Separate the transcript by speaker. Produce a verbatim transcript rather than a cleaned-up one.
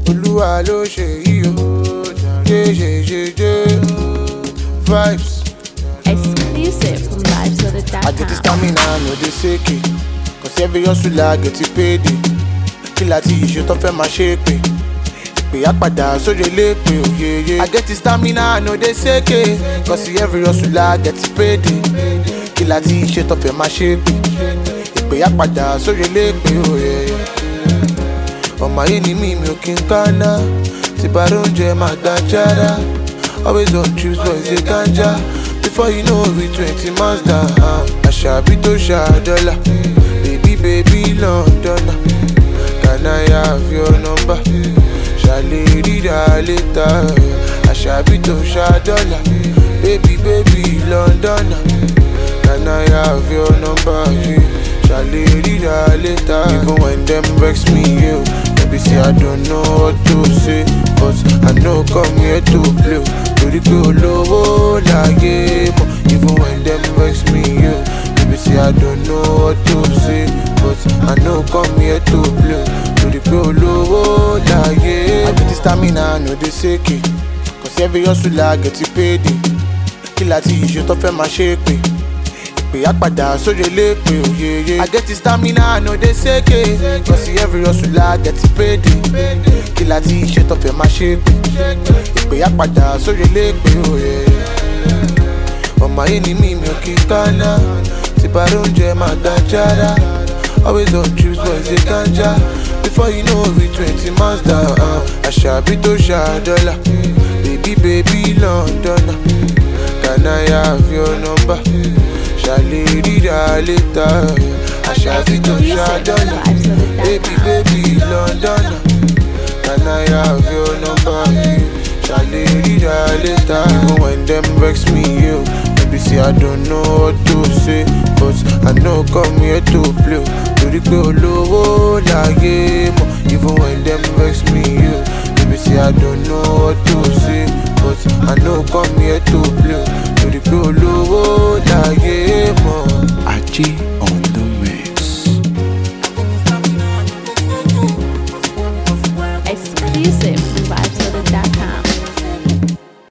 Speaker 1: Olúwa ló ṣe yìí o. Yeah, yeah, yeah, yeah. Vibes.
Speaker 2: Exclusive from vibes of the
Speaker 1: I get the stamina, no dey shake it. Cause every hustler get it paid. Kí láti ìṣe tó fẹ́ máa ṣe pé ìpè àpàdà sórí elépe òyeye. I get the stamina, no dey shake it. Cause every hustler get it paid. Kí láti ìṣe tó fẹ́ máa ṣe pé ìpè àpàdà sórí elépe òyeye. Ọmọ ayé ni mí mi ò kí n kánná. Tí bá róúnjẹ máa gbà jára. Always on trips boys dey ganja. Before you know we twenty months down. Àṣàbí tó ṣàdọ́là. Baby baby London. Can I have your number? Ṣàlè ríra later. Àṣàbí tó ṣàdọ́là. Baby baby London. Can I have your number? Ṣàlè ríra later. Even when them vex me, you maybe say I don't know what to say, but I know come here to play. Torí pé olówó láyé mọ̀. Even when them vex me, you maybe say I don't know what to say, but I know come here to play. Torí pé olówó láyé. I get the stamina, no dey shake it. Cause every hustler get it paid. Kí láti ìṣe tó fẹ́ máa ṣe pé ìpè àpàdà sórí elépe òyeye. I get the stamina, no dey shake it. Cause every hustler get it paid. Kí láti ìṣe tó fẹ́ máa ṣe pé ìpè àpàdà sórí elépe òyeye. Ọmọ ayé ni mí mi ò kí n kánná. Tí bá róúnjẹ máa gbà jára. Always on trips boys dey ganja. Before you know we twenty months down. Àṣàbí tó ṣàdọ́là. Baby baby London. Can I have your number? Ṣàlè ríra later. Àṣàbí tó ṣàdọ́là. Baby baby London. Can I have your number? Ṣàlè ríra later. Even when them vex me, you maybe say I don't know what to say, but I know come here to play. Torí pé olówó láyé mọ̀. Even when them vex me, you maybe say I don't know what to say, but I know come here to play. Torí pé olówó